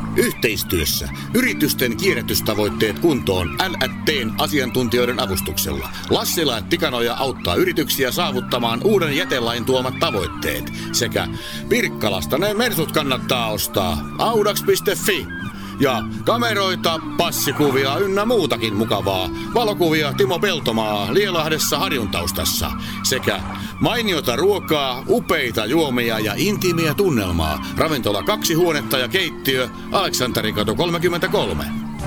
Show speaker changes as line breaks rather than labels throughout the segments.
Yhteistyössä yritysten kierrätystavoitteet kuntoon L&T:n asiantuntijoiden avustuksella. Lassila & Tikanoja auttaa yrityksiä saavuttamaan uuden jätelain tuomat tavoitteet. Sekä Pirkkalasta ne mersut kannattaa ostaa. Audax.fi. Ja kameroita, passikuvia ynnä muutakin mukavaa. Valokuvia Timo Peltomaa Lielahdessa Harjun taustassa. Sekä mainiota ruokaa, upeita juomia ja intiimiä tunnelmaa. Ravintola 2 huonetta ja keittiö Aleksanterikatu 33.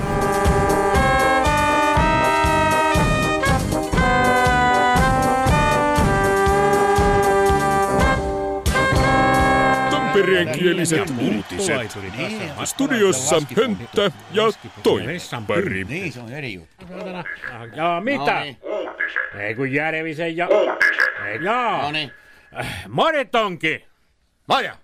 Tampereenkieliset uutiset. Studiossa Hönttä ja Toippari.
Niin, se on eri juttu.
Jaa, mitä? Ei kun Järvisen ja... Jaa.
Noniin.
Maritonki.
Maja.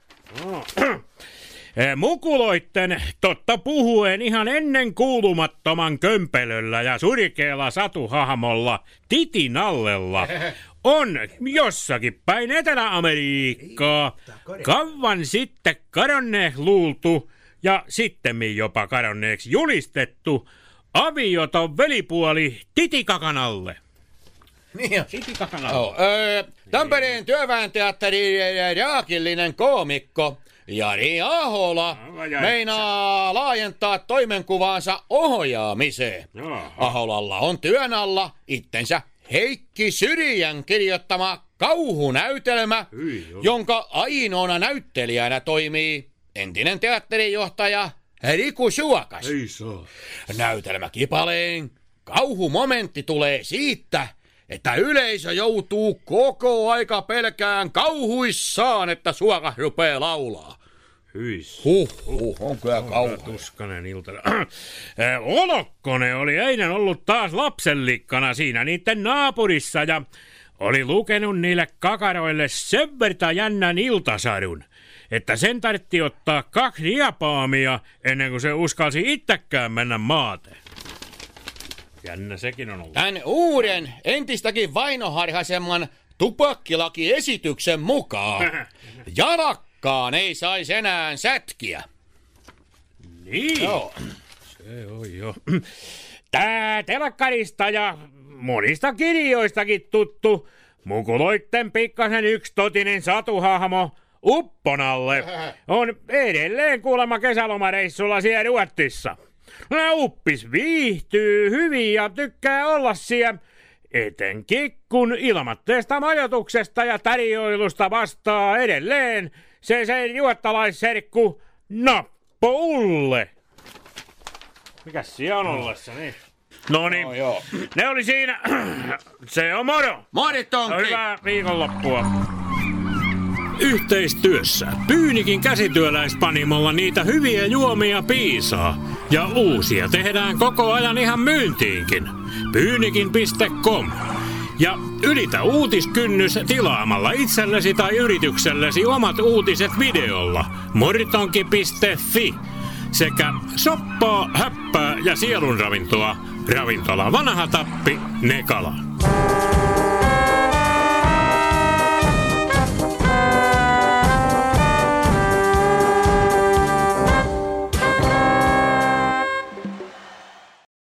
Mukuloitten totta puhuen ihan ennen kuulumattoman kömpelöllä ja surikeella satuhahmolla Titinallella on jossakin päin Etelä-Amerikkaa kauan sitten kadonneeksi luultu ja sittemmin jopa kadonneeksi julistettu avioton velipuoli Titikakanalle.
Niin on.
Titikakanalle.
Tampereen työväenteatterin raakillinen koomikko Jari Ahola meinaa laajentaa toimenkuvaansa ohjaamiseen. Aholalla on työn alla itsensä Heikki Syrjän kirjoittama kauhunäytelmä, jonka ainoana näyttelijänä toimii entinen teatterijohtaja Riku Suokas. Näytelmäkipaleen kauhumomentti tulee siitä, että yleisö joutuu koko aika pelkään kauhuissaan, että Suokas rupeaa laulaa. On kyllä kauhea.
Tuskanen ilta. Olokkonen oli eilen ollut taas lapsenlikkana siinä niitten naapurissa ja oli lukenut niille kakaroille sen verta jännän iltasadun, että sen tarvitsi ottaa 2 riepaamia ennen kuin se uskalsi itsekään mennä maateen. Jännä sekin on ollut.
Tän uuden, entistäkin vainoharhaisemman tupakkilakiesityksen mukaan jalakkaan ei saisi enää sätkiä.
Niin.
Joo.
Se on jo. Tää telkkarista ja monista kirjoistakin tuttu mukuloitten pikkasen yksitotinen satuhahmo Upponalle on edelleen kuulemma kesälomareissulla siellä Ruotsissa. Uppis viihtyy hyvin ja tykkää olla siellä, etenkin kun ilmatteesta majoituksesta ja tarjoilusta vastaa edelleen se juottalaisserkku Nappo Ulle. Mikäs siellä on ollessa, niin? Noniin, ne oli siinä. Se on moro.
Maritonki.
Hyvää viikonloppua. Yhteistyössä Pyynikin käsityöläispanimolla niitä hyviä juomia piisaa. Ja uusia tehdään koko ajan ihan myyntiinkin. Pyynikin.com. Ja ylitä uutiskynnys tilaamalla itsellesi tai yrityksellesi omat uutiset videolla. Moritonki.fi. Sekä soppaa, häppää ja sielunravintoa. Ravintola Vanha Tappi, Nekala.